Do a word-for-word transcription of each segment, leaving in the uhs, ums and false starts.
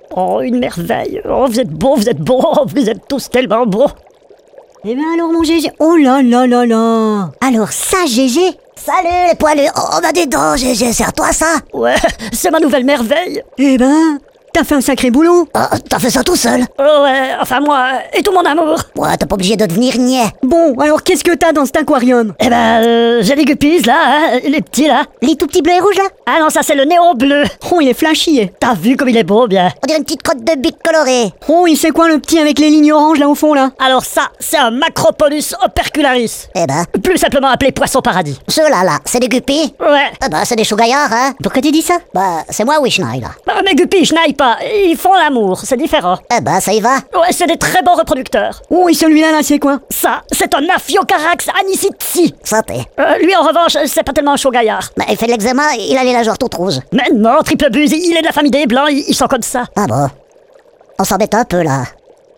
Oh, une merveille. Oh, vous êtes beaux, vous êtes beaux, oh, vous êtes tous tellement beaux. Eh ben alors mon Gégé, oh là là là là. Alors ça Gégé. Salut les poilus. Oh bah dis donc Gégé, c'est à toi ça? Ouais, c'est ma nouvelle merveille. Eh ben, t'as fait un sacré boulot. Oh, t'as fait ça tout seul? Oh ouais, enfin moi, et tout mon amour. Ouais, t'es pas obligé de devenir niais. Bon, alors qu'est-ce que t'as dans cet aquarium? Eh ben, euh, j'ai les guppies là, hein, les petits là. Les tout petits bleus et rouges là? Ah non, ça c'est le néon bleu. Oh, il est flashy. T'as vu comme il est beau, bien? On dirait une petite crotte de bique colorée. Oh, il sait quoi le petit avec les lignes oranges là au fond là? Alors ça, c'est un Macropolus opercularis. Eh ben, Plus simplement appelé poisson paradis. ceux-là là, c'est des guppies? Ouais. Eh ben, c'est des chougaillards, hein? Pourquoi tu dis ça? Bah, c'est moi Wishnail là. Bah, mes guppies, je n'aille pas. Ils font l'amour, c'est différent. Eh ben, ça y va. Ouais, c'est des très bons reproducteurs. Oh, et celui-là là, c'est quoi? Ça, c'est un Aphiocarax anisitsi. Santé. Euh, lui, en revanche, c'est pas tellement un chaud gaillard. Bah, il fait de l'eczéma, il a les nageoires toutes rouges. Mais non, triple buse, il est de la famille des Blancs, ils, ils sont comme ça. Ah bon? On s'embête un peu là.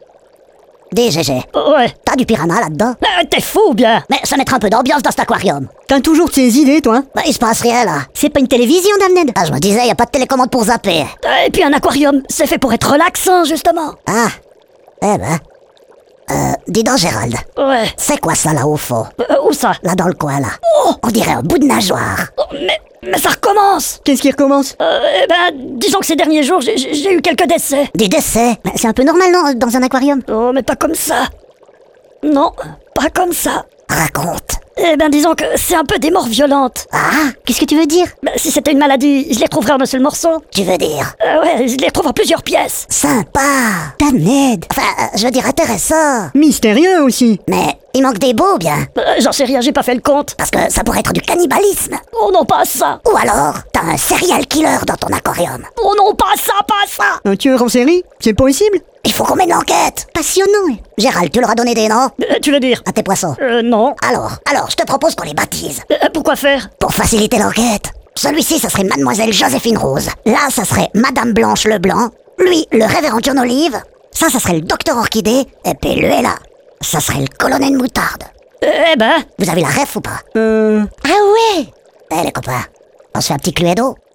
Dis Gégé, Ouais. t'as du piranha là-dedans? Euh, T'es fou, bien. Mais ça mettra un peu d'ambiance dans cet aquarium. T'as toujours de ces idées toi? Bah, il se passe rien là. C'est pas une télévision Damned? Ah, je me disais, y a pas de télécommande pour zapper. Euh, Et puis un aquarium, c'est fait pour être relaxant, justement. Ah, eh ben. Euh, dis donc Gérald, Ouais. c'est quoi ça là au fond? Euh, où ça? Là dans le coin là. On dirait un bout de nageoire. Oh, mais, mais ça recommence. Qu'est-ce qui recommence? Euh, eh ben, disons que ces derniers jours, j'ai- j'ai j'ai eu quelques décès. Des décès. Bah, c'est un peu normal non, dans un aquarium? Oh, mais pas comme ça. Non, pas comme ça. Raconte. Eh ben, disons que c'est un peu des morts violentes. Ah, Qu'est-ce que tu veux dire? Ben, si c'était une maladie, je les trouverais en un seul morceau. tu veux dire? Euh, ouais, je les trouve en plusieurs pièces. Sympa. Damned. Enfin, euh, je veux dire intéressant. Mystérieux aussi. Mais il manque des bouts bien. Euh, J'en sais rien, j'ai pas fait le compte. Parce que ça pourrait être du cannibalisme. Oh non, pas ça. Ou alors, t'as un serial killer dans ton aquarium. Oh non, pas ça, pas ça. Un tueur en série? C'est possible? Il faut qu'on mène l'enquête. Passionnant. Gérald, tu leur as donné des noms Euh, tu veux dire? à tes poissons? Euh, non. Alors, alors, je te propose qu'on les baptise. Euh, pourquoi faire? Pour faciliter l'enquête. Celui-ci, ça serait Mademoiselle Joséphine Rose. Là, ça serait Madame Blanche Leblanc. Lui, le révérend John Olive. Ça, ça serait le docteur Orchidée. Et puis lui, là, ça serait le colonel Moutarde. Euh, Eh ben, Vous avez la ref ou pas? Euh... Ah ouais. Eh les copains, on se fait un petit cluedo.